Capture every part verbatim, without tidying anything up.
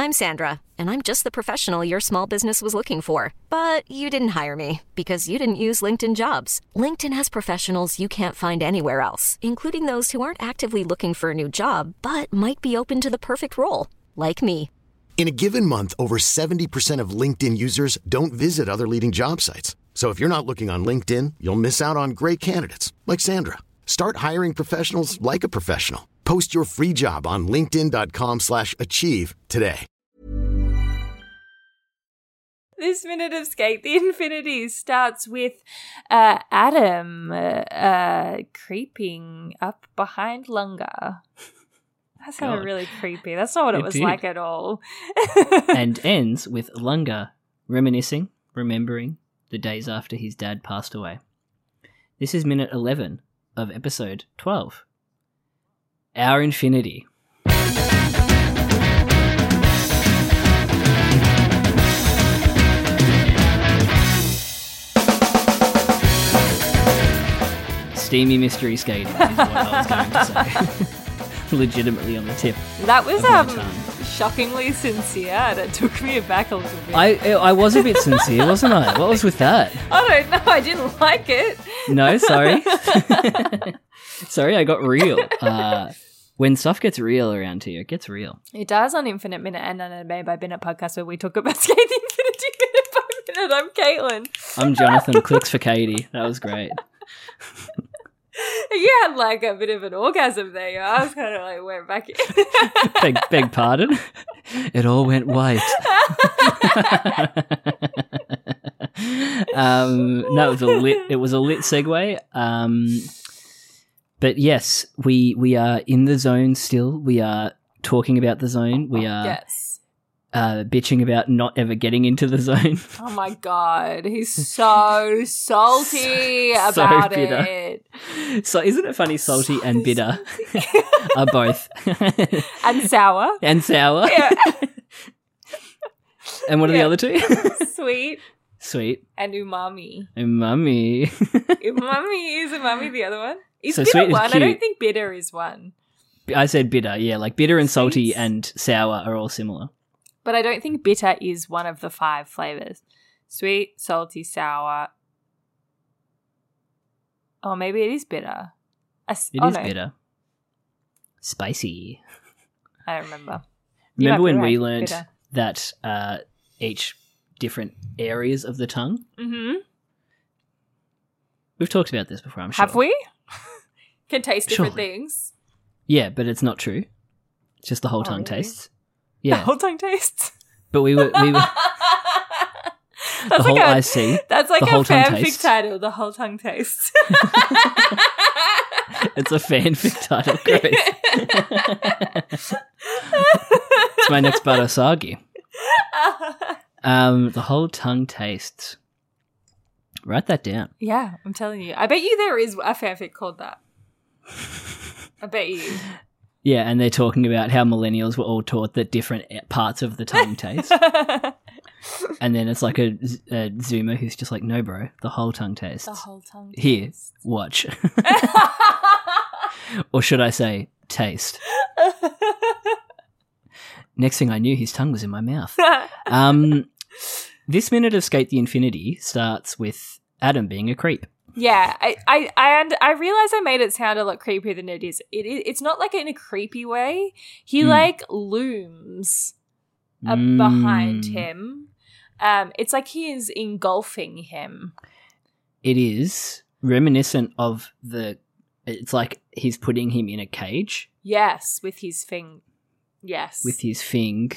I'm Sandra, and I'm just the professional your small business was looking for. But you didn't hire me because you didn't use LinkedIn Jobs. LinkedIn has professionals you can't find anywhere else, including those who aren't actively looking for a new job, but might be open to the perfect role, like me. In a given month, over seventy percent of LinkedIn users don't visit other leading job sites. So if you're not looking on LinkedIn, you'll miss out on great candidates like Sandra. Start hiring professionals like a professional. Post your free job on linkedin.com slash achieve today. This minute of Skate the Infinity starts with uh, Adam uh, uh, creeping up behind Lunga. That sounded God. really creepy. That's not what it, It was did. like at all. And ends with Lunga reminiscing, remembering the days after his dad passed away. This is minute eleven of episode twelve. Our Infinity. Steamy mystery skating is what I was going to say. Legitimately on the tip. That was of my um tongue. shockingly sincere, and it took me aback a little bit. I I was a bit sincere, wasn't I? What was with that? I don't know. I didn't like it. No, sorry. Sorry, I got real. Uh, when stuff gets real around here, it gets real. It does on Infinite Minute and on a Minute by Minute podcast where we talk about Skate the Infinity Minute by Minute. I'm Caitlin. I'm Jonathan. Clicks for Katie. That was great. You had like a bit of an orgasm there. I was kind of like went back in. Beg, beg pardon. It all went white. um, no, it was a lit. It was a lit segue. Um, but yes, we we are in the zone still. We are talking about the zone. We are Yes. uh, bitching about not ever getting into the zone. Oh my god, he's so salty So about bitter. it. So isn't it funny? Salty and bitter are both, And sour. and sour. Yeah. And what are Yeah. the other two? Sweet Sweet and umami. and mummy. Umami is umami the other one? Is So bitter sweet is one? I cute. don't think bitter is one. I said bitter. Yeah, like bitter and salty Sweets. and sour are all similar. But I don't think bitter is one of the five flavors. Sweet, salty, sour. Oh, maybe it is bitter. I s- It oh, is no, bitter. Spicy. I don't remember. You might Remember when be we right, learned bitter. that uh, each different areas of the tongue? Mm-hmm. We've talked about this before, I'm sure. Have we? Can taste different Surely. things. Yeah, but it's not true. It's just the whole Oh, tongue really? tastes. The Yeah, whole tongue tastes. but we were we were the That's whole like a, I see. That's like the a whole tongue fanfic tastes. title. The whole tongue tastes. It's a fanfic title. Great. It's my next Barasagi. Um, the whole tongue tastes. Write that down. Yeah, I'm telling you. I bet you there is a fanfic called that. I bet you. Yeah, and they're talking about how millennials were all taught that different parts of the tongue taste. And then it's like a, a Zoomer who's just like, no, bro, the whole tongue tastes. The whole tongue Here, tastes. watch. Or should I say, taste. Next thing I knew, his tongue was in my mouth. Um, this minute of Skate the Infinity starts with Adam being a creep. Yeah, I I I, and I realize I made it sound a lot creepier than it is. It is it's not like in a creepy way. He Mm. like looms up Mm. behind him. Um, it's like he is engulfing him. It is reminiscent of the. It's like he's putting him in a cage Yes, with his thing. Yes, with his fing.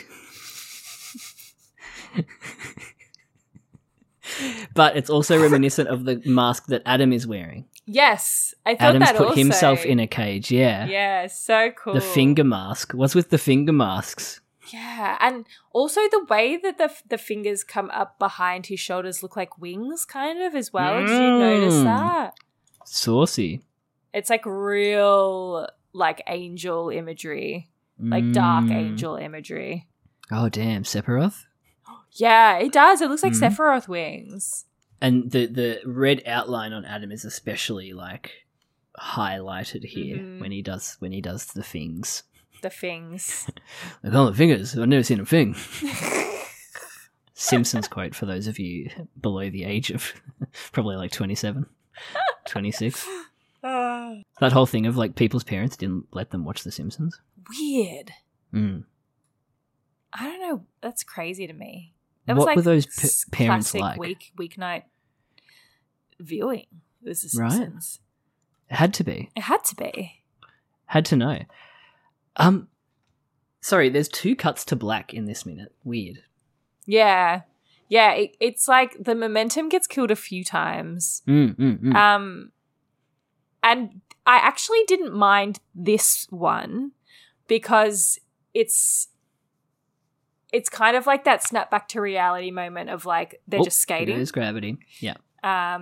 But it's also reminiscent of the mask that Adam is wearing. yes. I thought Adam's that put also. himself in a cage, yeah. Yeah, so cool. The finger mask. What's with the finger masks? Yeah, and also the way that the the fingers come up behind his shoulders look like wings, kind of as well. Did you notice Mm. that? Saucy. It's like real, like angel imagery, like dark Mm. angel imagery. Oh, damn. Sephiroth? Yeah, it does. It looks like Mhm. Sephiroth wings. And the, the red outline on Adam is especially, like, highlighted here Mhm. when he does when he does the things. The things. They call them fingers. I've never seen a thing. Simpsons quote for those of you below the age of probably like twenty-seven, twenty-six. Uh, That whole thing of like people's parents didn't let them watch The Simpsons. weird. Mm. I don't know. That's crazy to me. That What was like were those p- s- parents classic like? Week weeknight viewing. It was The Right. Simpsons. It had to be. It had to be. Had to know. Um, sorry, there's two cuts to black in this minute. Weird. Yeah, yeah. It, it's like the momentum gets killed a few times. Mm, mm, mm. Um, and I actually didn't mind this one because it's it's kind of like that snap back to reality moment of like they're Oh, just skating. There's gravity. Yeah. Um,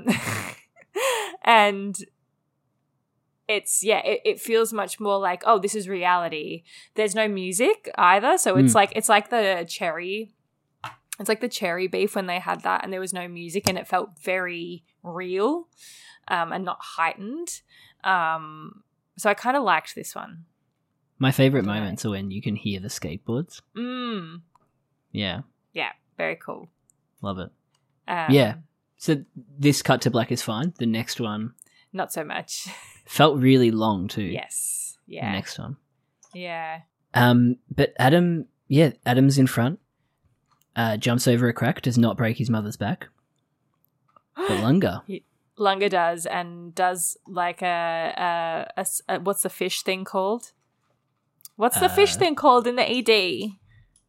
and it's, yeah, it, it feels much more like, oh, this is reality. There's no music either. So it's Mm. like, it's like the cherry, it's like the cherry beef when they had that and there was no music and it felt very real um, and not heightened. Um, so I kind of liked this one. My favorite Dunno. moments are when you can hear the skateboards. Mm. Yeah. Yeah, very cool. Love it. Um, Yeah. So this cut to black is fine. The next one Not so much. felt really long too. Yes. The Yeah. next one. Yeah. Um, but Adam, yeah, Adam's in front. Uh, jumps over a crack, does not break his mother's back. But Lunga. Lunga does and does like a, a, a s- a- what's the fish thing called? What's the fish Uh, thing called in the E D?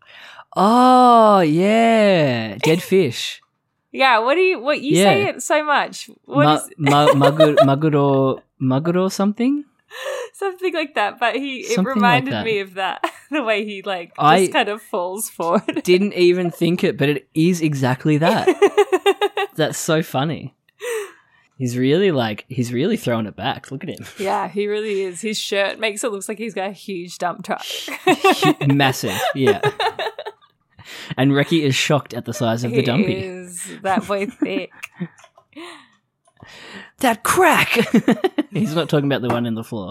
Oh yeah, dead fish. Yeah, what do you what you Yeah. say it so much? What Ma- is ma- magur- maguro maguro something? something like that? But he it Something like reminded that. me of that the way he like I- just kind of falls forward. Didn't even think it, but it is exactly that. That's so funny. He's really like he's really throwing it back. Look at him. Yeah, he really is. His shirt makes it look like he's got a huge dump truck. Massive, yeah. And Reki is shocked at the size of the He dumpy. is that boy thick. That crack! He's not talking about the one in the floor.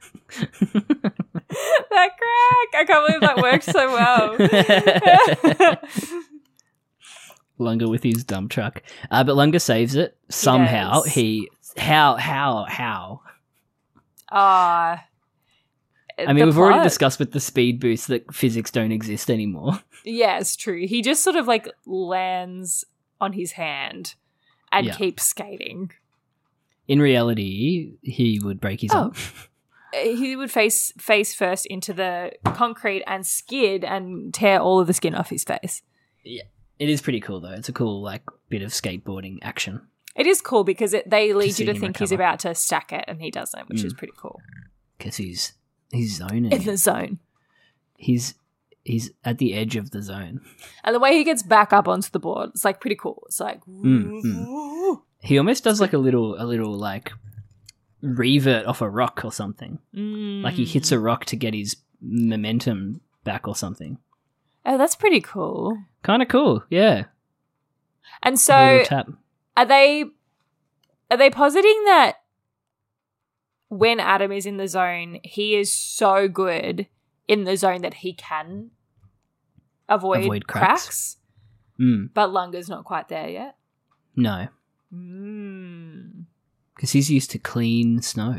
That crack! I can't believe that worked so well. Lunga with his dump truck. Uh, but Lunga saves it. Somehow. does. He, how, how, how? Ah. I mean, we've already discussed with the speed boost that physics don't exist anymore. Yeah, it's true. He just sort of like lands on his hand and Yeah. keeps skating. In reality, he would break his Oh. arm. He would face face first into the concrete and skid and tear all of the skin off his face. It is pretty cool, though. It's a cool, like, bit of skateboarding action. It is cool because it, they lead see you to him think he's recover. about to stack it and he doesn't, which is Mm. pretty cool. Because he's, he's zoning. In the zone. He's, he's at the edge of the zone. And the way he gets back up onto the board, it's like pretty cool. It's like, Mm, He almost does, like, a little, a little, like, revert off a rock or something. Mm. Like, he hits a rock to get his momentum back or something. Oh, that's pretty cool. Kind of cool, yeah. And A so, little tap. are they are they positing that when Adam is in the zone, he is so good in the zone that he can avoid, Avoid cracks. cracks, Mm, but Lunga's not quite there yet? no. Mm. Because he's used to clean snow.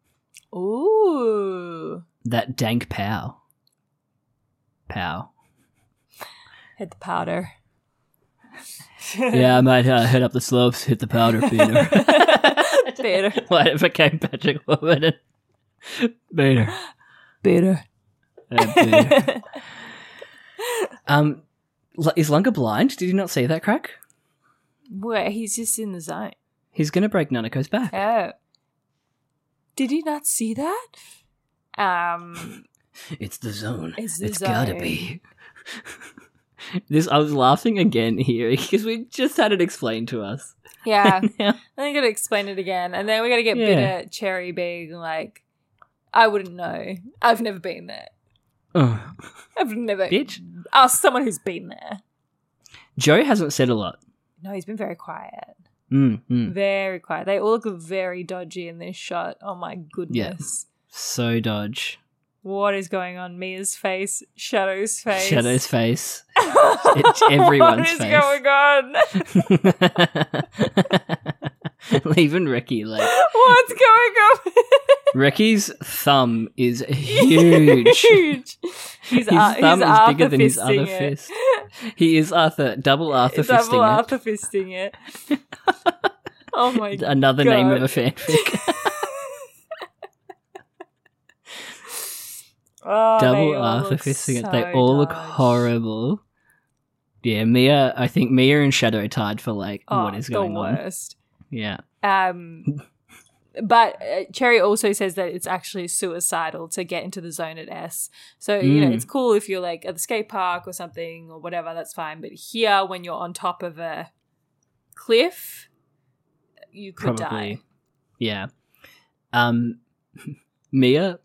Ooh. That dank pow. Pow. Hit the powder. Yeah, I might uh, head up the slopes, hit the powder feeder. Better. Like it became Patrick Warburton. Better. Better. Uh, better. um, L- is Lunga blind? Did you not see that crack? Where he's just in the zone. He's going to break Nanako's back. Oh. Did he not see that? Um, It's the zone. It's the gotta zone. be. This I was laughing again here because we just had it explained to us. yeah. Now- I think I gotta explain it again. And then we gotta get Yeah. bitter cherry being like, I wouldn't know. I've never been there. oh. I've never Bitch. asked someone who's been there. Joe hasn't said a lot. No, he's been very quiet. Mm, mm. Very quiet. They all look very dodgy in this shot. Oh my goodness. So dodge. What is going on? Mia's face, Shadow's face. Shadow's face. It's everyone's face. face. What is going on? Even Reki, like what's going on? Reki's thumb is huge. Huge. He's, His uh, thumb he's is Arthur bigger than his fisting other it. fist. He is Arthur, double Arthur Double fisting Arthur fisting it. Oh my it. god. Another name of a fanfic. Oh, they Double all Arthur look fisting it. so They all look dodgy. horrible. Yeah, Mia, I think Mia and Shadow are tied for like, Oh, what is going the on? worst. Yeah. Um, but uh, Cherry also says that it's actually suicidal to get into the zone at S. So, you know, Mm. it's cool if you're like at the skate park or something or whatever, that's fine. But here, when you're on top of a cliff, you could Probably. die. Yeah. Um, Mia?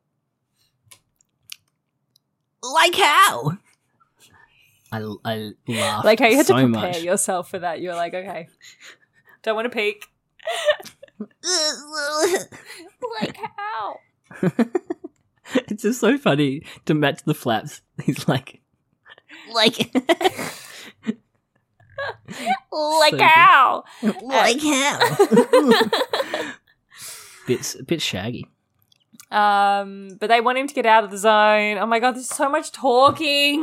Like how? I, I laughed Like how you had so to prepare much. yourself for that. You're like, okay, don't want to peek. Like how? It's just so funny to match the flaps. He's like, like, Like So how? like how? Bit, bit shaggy. Um, but they want him to get out of the zone. Oh my god, there's so much talking.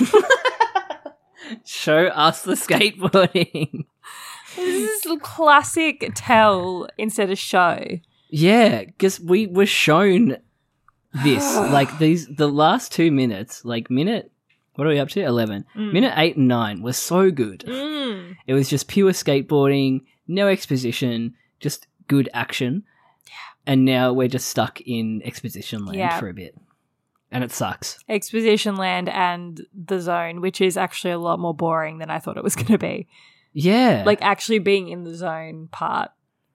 Show us the skateboarding. This is classic tell instead of show. Yeah, because we were shown this, like these, the last two minutes, like minute, what are we up to? eleven. Mm. Minute eight and nine were so good. Mm. It was just pure skateboarding, no exposition, just good action. And now we're just stuck in exposition land Yeah. for a bit. And it sucks. Exposition land and the zone, which is actually a lot more boring than I thought it was going to be. Yeah. Like actually being in the zone part.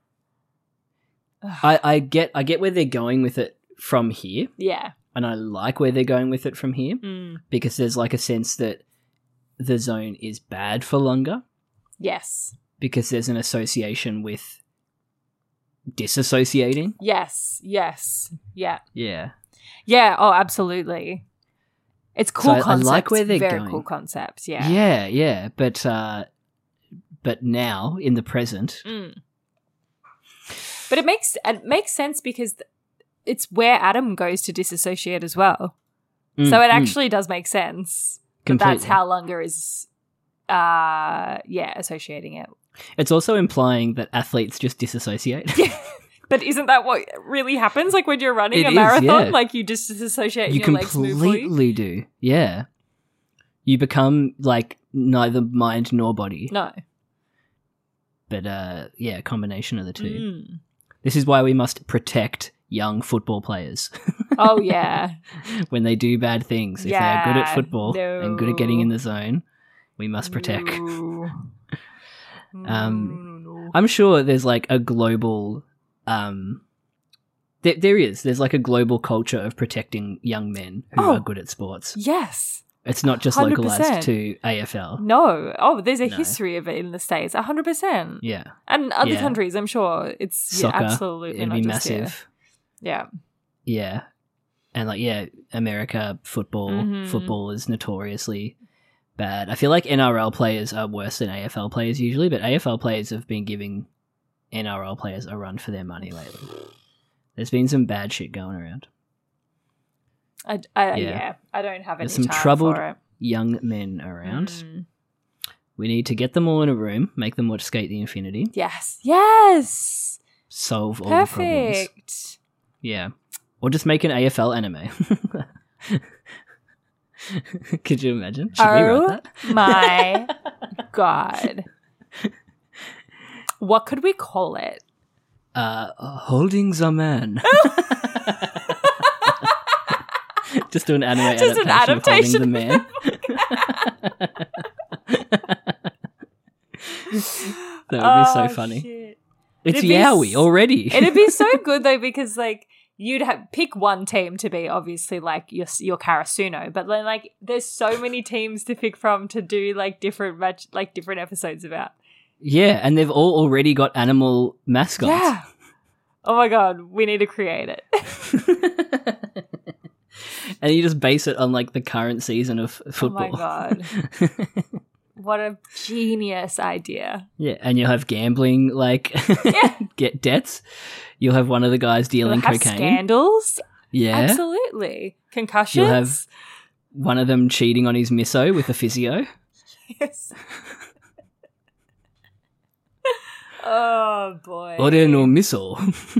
I, I get I get where they're going with it from here. Yeah. And I like where they're going with it from here. Mm. Because there's like a sense that the zone is bad for Lunga. Yes. Because there's an association with disassociating. Yes. Yes. Yeah. Yeah. Yeah. Oh, absolutely. It's cool So I- I concepts. like where they're Very going. cool concepts. Yeah. Yeah, yeah. But uh but now in the present, Mm. But it makes it makes sense because th- it's where Adam goes to disassociate as well. mm, so it mm, actually does make sense. That that's completely. how Lunga is, uh, yeah, associating it. It's also implying that athletes just disassociate. But isn't that what really happens? Like when you're running It a is, marathon, yeah. like you just disassociate and You your legs move for you? completely do. Yeah. You become like neither mind nor body. No. But uh yeah, a combination of the two. Mm. This is why we must protect young football players Oh yeah. when they do bad things. If they are good Yeah, at football and good at getting in the zone, we must protect. No. Um, No, no, no. I'm sure there's like a global um there, there is. There's like a global culture of protecting young men who Oh. are good at sports. Yes. It's not just one hundred percent. localized to A F L. No. Oh, there's a No. history of it in the States. one hundred percent. Yeah. And other Yeah. countries, I'm sure. It's yeah, Soccer. absolutely It'd not be just here. massive. Yeah. Yeah. And like, yeah, America football, Mhm. football is notoriously bad. I feel like N R L players are worse than A F L players usually, but A F L players have been giving N R L players a run for their money lately. There's been some bad shit going around. I, I, yeah. Yeah. I don't have any There's some time troubled for it. young men around. Mm. We need to get them all in a room, make them watch Skate the Infinity, Yes. Yes. solve all the problems. Perfect. Yeah. Or just make an A F L anime. Could you imagine? Should we Oh write that? my God. What could we call it? Uh, holding the man. Just do an anime Just an adaptation, adaptation. of Holding the Man. That would be so Oh, funny. shit. It's It'd be Yowie s- already. It'd be so good though because like you'd have pick one team to be obviously like your your Karasuno, but then like there's so many teams to pick from to do like different match like different episodes about. Yeah, and they've all already got animal mascots. Yeah. Oh my God, we need to create it. and you just base it on like the current season of football. Oh my God. What a genius idea. Yeah, and you'll have gambling, like, Yeah. get debts. You'll have one of the guys dealing We'll have cocaine. Scandals. Yeah. Absolutely. Concussions. You'll have one of them cheating on his misso with a physio. Yes. Oh, boy. Ore no miso.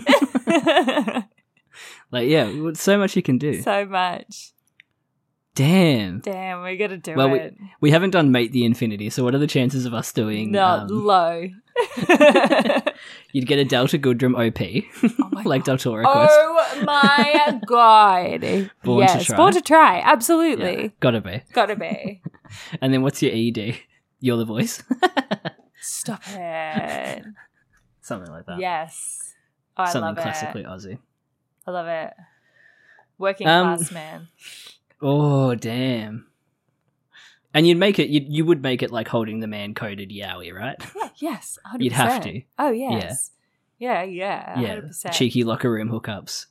Like, yeah, so much you can do. So much. Damn. Damn, we got to do Well, we, it. we haven't done Mate the Infinity, so what are the chances of us doing... Not um, low. You'd get a Delta Goodrum O P, Oh my like God. Del Toro Quest. Oh my God. Born to yes, try. born to try. Absolutely. Yeah, gotta be. Gotta be. And then what's your E D? You're the voice? Stop it. Something like that. Yes. Oh, I Something love classically it. Aussie. I love it. Working Um, class man. Oh, damn. And you'd make it, you you would make it like holding the man coded Yowie, right? Yeah, yes. one hundred percent. You'd have to. Oh, yes. Yeah, yeah. Yeah, one hundred percent. cheeky locker room hookups.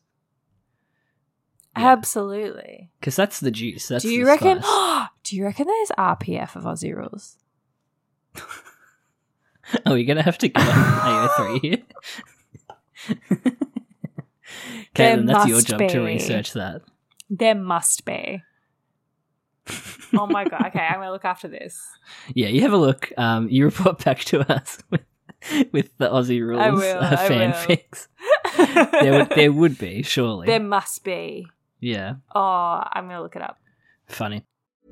Absolutely. Because that's the juice. That's Do you the reckon? spice. Do you reckon there's R P F of Aussie rules? Oh, you're going to have to get on A O three here. There Caitlin, that's your must job be. to research that. There must be. Oh my God. Okay, I'm going to look after this. Yeah, you have a look. Um, you report back to us with, with the Aussie rules I will, uh, I will. fanfics. there, would, there would be, surely. There must be. Yeah, Oh, I'm going to look it up. funny.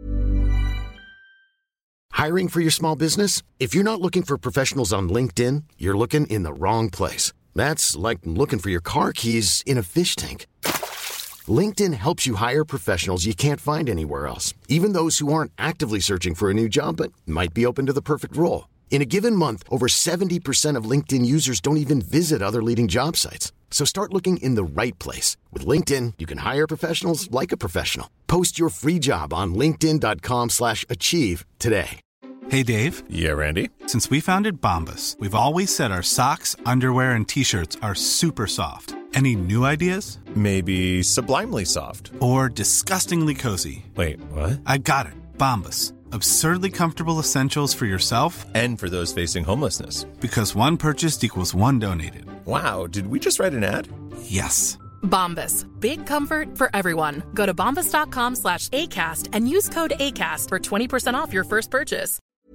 Hiring for your small business? If you're not looking for professionals on LinkedIn, you're looking in the wrong place. That's like looking for your car keys in a fish tank. LinkedIn helps you hire professionals you can't find anywhere else, even those who aren't actively searching for a new job but might be open to the perfect role. In a given month, over seventy percent of LinkedIn users don't even visit other leading job sites. So start looking in the right place. With LinkedIn, you can hire professionals like a professional. Post your free job on linkedin.com slash achieve today. Hey, Dave. Yeah, Randy. Since we founded Bombas, we've always said our socks, underwear, and T-shirts are super soft. Any new ideas? Maybe sublimely soft. Or disgustingly cozy? Wait, what? I got it. Bombas. Absurdly comfortable essentials for yourself And for those facing homelessness. because one purchased equals one donated. Wow, did we just write an ad? Yes. Bombas. Big comfort for everyone. Go to bombas.com slash ACAST and use code ACAST for twenty percent off your first purchase.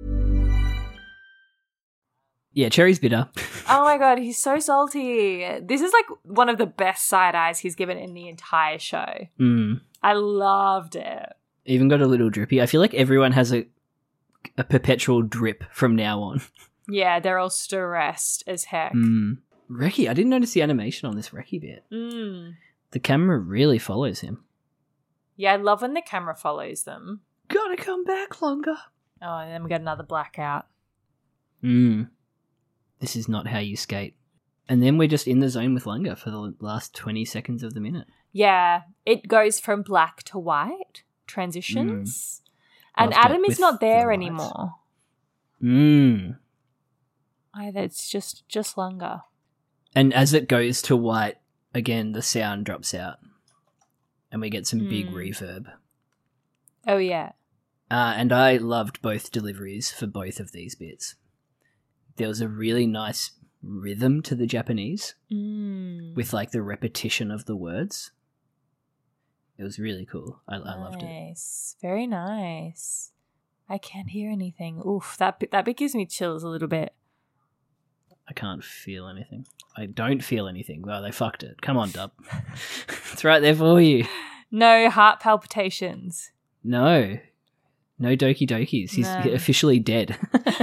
Yeah, Cherry's bitter. Oh my God, he's so salty. This is like one of the best side eyes he's given in the entire show. Mm. I loved it. Even got a little drippy. I feel like everyone has a a perpetual drip from now on. Yeah, they're all stressed as heck. Mm. Reki, I didn't notice the animation on this Reki bit. Mm. The camera really follows him. Yeah, I love when the camera follows them. Gotta come back longer. Oh, and then we get another blackout. Mm. This is not how you skate. And then we're just in the zone with Lunga for the last twenty seconds of the minute. Yeah, it goes from black to white, transitions. And Loved it Adam is with not there the lights. anymore. Mm. Either it's just just Lunga. And as it goes to white, again, the sound drops out. And we get some big Mm. reverb. Oh yeah. Uh, and I loved both deliveries for both of these bits. There was a really nice rhythm to the Japanese Mm. with like the repetition of the words. It was really cool. I, I loved it. Nice. Very nice. I can't hear anything. Oof, that bit, that bit gives me chills a little bit. I can't feel anything. I don't feel anything. Well, they fucked it. Come on, Dub. It's right there for you. No heart palpitations. No. No Doki Dokis. He's No. officially dead.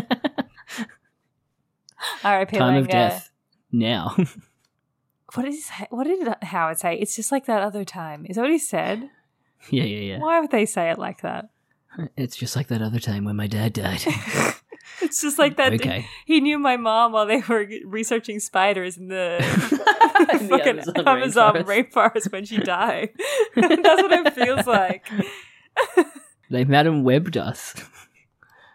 R I P Time of Langa. death. Now. What is what did Howard say? It's just like that other time. Is that what he said? yeah, yeah, yeah. Why would they say it like that? It's just like that other time when my dad died. It's just like that. Okay. He knew my mom while they were researching spiders in the, In the fucking Amazon Amazon rainforest. rainforest when she died. That's what it feels like. They Madam Webbed us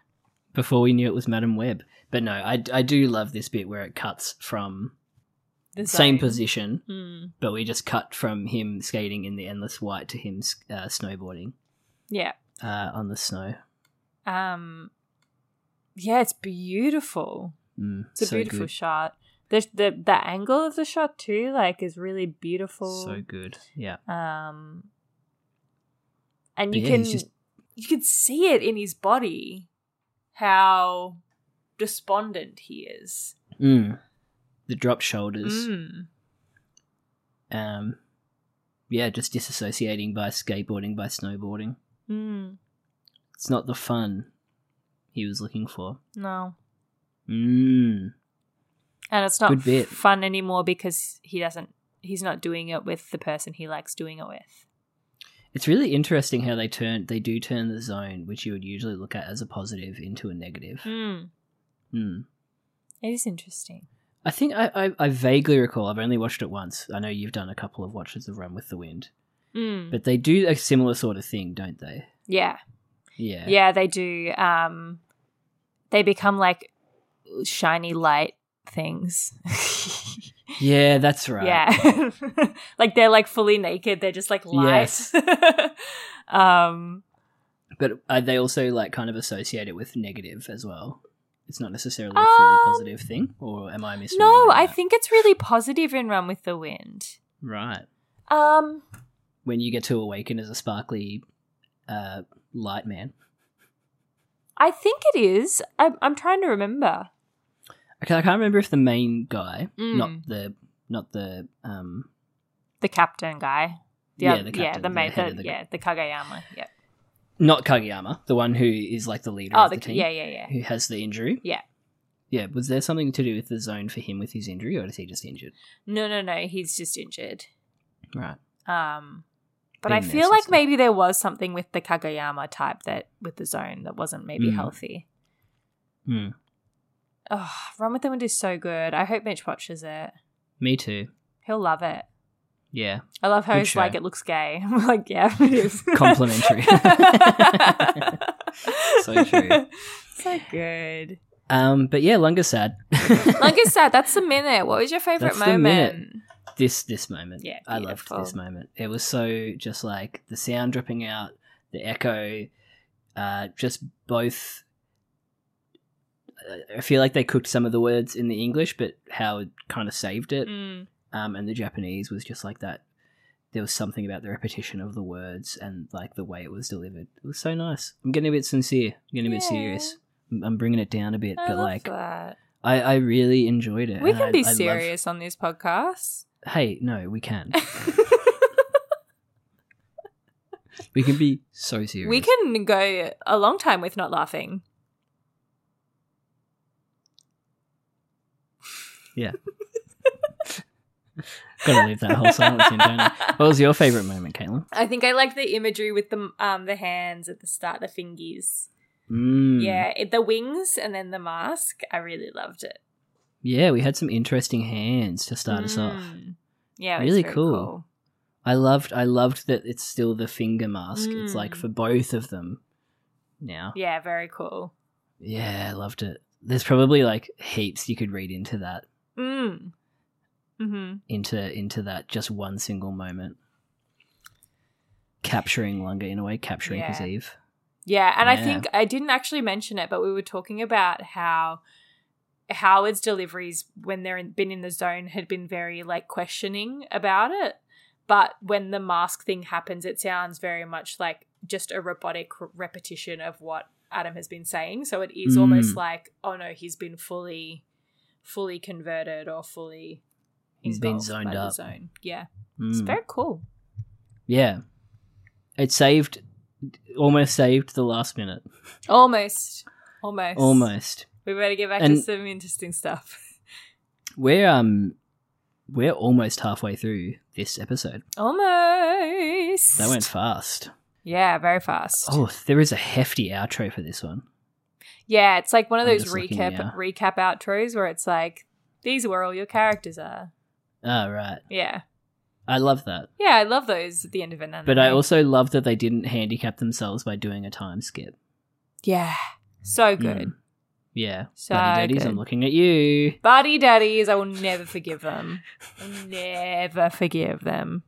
before we knew it was Madam Web. But no, I, I do love this bit where it cuts from The same zone. position, Mm. but we just cut from him skating in the endless white to him uh, snowboarding Yeah. uh, on the snow. Um. Yeah, it's beautiful. Mm, It's a so beautiful good. shot. The, the the angle of the shot too, like, is really beautiful. So good. Yeah. Um. And But you yeah, can he's just- you can see it in his body, how despondent he is. Mm. The drop shoulders. Mm. Um, yeah, just disassociating by skateboarding, by snowboarding. Mm. It's not the fun he was looking for. No. Mm. And it's not Good bit. fun anymore because he doesn't. He's not doing it with the person he likes doing it with. It's really interesting how they turn. They do turn the zone, which you would usually look at as a positive, into a negative. Mm. Mm. It is interesting. I think I, I, I vaguely recall. I've only watched it once. I know you've done a couple of watches of Run with the Wind, Mm. but they do a similar sort of thing, don't they? Yeah. Yeah. Yeah, they do. Um, they become like shiny light things. Yeah, that's right. Yeah. Like they're like fully naked. They're just like light. Yes. um, But uh, they also like kind of associate it with negative as well. It's not necessarily a Um, fully positive thing, or am I misremembering no, I that? think it's really positive in Run with the Wind. Right. Um, When you get to awaken as a sparkly uh, light man. I think it is. I'm, I'm trying to remember. Okay, I can't remember if the main guy, Mm. not the, not the, um, The captain guy. Yeah, oth- the yeah, captain, the the mate, head the, of the- yeah, the Kageyama. Yeah. not Kageyama, the one who is like the leader Oh, of the, the team, yeah, yeah, yeah, who has the injury. yeah. Yeah, was there something to do with the zone for him with his injury, or is he just injured? No, no, no. He's just injured. Right. Um, but Been I there feel since like then. maybe there was something with the Kageyama type that with the zone that wasn't maybe Mm. healthy. Hmm. Oh, Run with the Wind is so good. I hope Mitch watches it. Me too. He'll love it. Yeah. I love how Good it's show. like it looks gay. I'm like, yeah, it is. Complimentary. So true. So good. Um, but yeah, Lunga sad. Like I said, that's the minute. What was your favorite That's the minute. moment? this this moment. Yeah, I loved beautiful. this moment. It was so just like the sound dropping out, the echo, uh, just both. I feel like they cooked some of the words in the English, but how it kind of saved it. Mm. Um, and the Japanese was just like that. There was something about the repetition of the words and like the way it was delivered. It was so nice. I'm getting a bit sincere. I'm getting a bit Yeah. serious. I'm- I'm bringing it down a bit, I but love like that. I, I really enjoyed it. We and can I- be I love- serious on this podcast. Hey, no, we can. We can be so serious. We can go a long time with not laughing. Yeah. Gotta leave that whole silence in, don't I? What was your favourite moment, Caitlin? I think I like the imagery with the um the hands at the start, the fingies. Mm. Yeah, it, the wings and then the mask. I really loved it. Yeah, we had some interesting hands to start us off. Mm. Yeah, it was Really very cool. cool. I loved I loved that it's still the finger mask. It's like Mm. for both of them now. Yeah, very cool. Yeah, I loved it. There's probably like heaps you could read into that. Mm. Mm-hmm. Into into that just one single moment. Capturing Lunga in a way, capturing his Yeah. Eve. Yeah, and I Yeah. think I didn't actually mention it, but we were talking about how Howard's deliveries when they're in, been in the zone had been very like questioning about it, but when the mask thing happens, it sounds very much like just a robotic repetition of what Adam has been saying. So it is Mm. almost like, oh no, he's been fully, fully converted or fully He's been engulfed zoned by the up. zone. Yeah, it's Mm. very cool. Yeah. It saved almost saved the last minute. Almost, almost, Almost. We better get back And- to some interesting stuff. We're um we're almost halfway through this episode. Almost. That went fast. Yeah, very fast. Oh, there is a hefty outro for this one. Yeah, it's like one of I'm those just looking recap now. recap outros where it's like, these are where all your characters are. Oh, right. Yeah. I love that. Yeah, I love those at the end of an anime. But I also love that they didn't handicap themselves by doing a time skip. Yeah. So good. Mm. Yeah. So Buddy daddies, good. I'm looking at you. Buddy daddies, I will never forgive them. I'll never forgive them.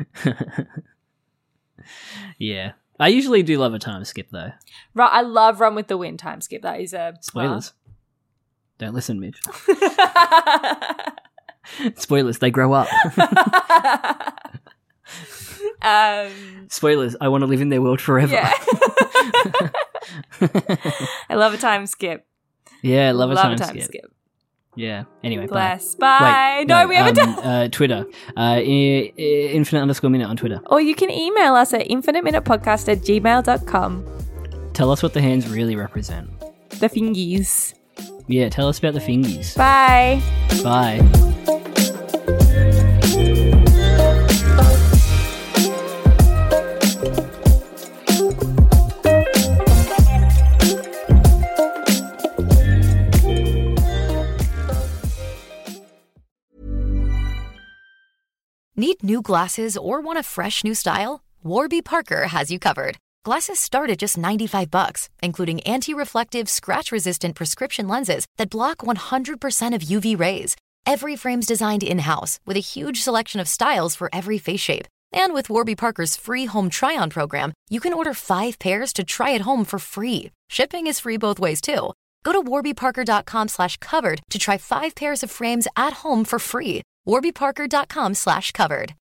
Yeah. I usually do love a time skip, though. Right, I love Run with the Wind time skip. That is a Spoilers. Don't listen, Mitch. Spoilers, they grow up. um, Spoilers, I want to live in their world forever. yeah. I love a time skip. Yeah, love a love time, a time skip. skip. Yeah. Anyway, Bless. bye. Bye. Wait, no, we haven't um, done. uh, Twitter. Uh, I- I- infinite underscore minute on Twitter. Or you can email us at infinite minute podcast at gmail dot com. Tell us what the hands really represent. The fingies. Yeah, tell us about the fingies. Bye. Bye. Need new glasses or want a fresh new style? Warby Parker has you covered. Glasses start at just ninety-five bucks, including anti-reflective, scratch-resistant prescription lenses that block one hundred percent of U V rays. Every frame's designed in-house with a huge selection of styles for every face shape. And with Warby Parker's free home try-on program, you can order five pairs to try at home for free. Shipping is free both ways, too. Go to warbyparker.com slash covered to try five pairs of frames at home for free. warbyparker.com slash covered.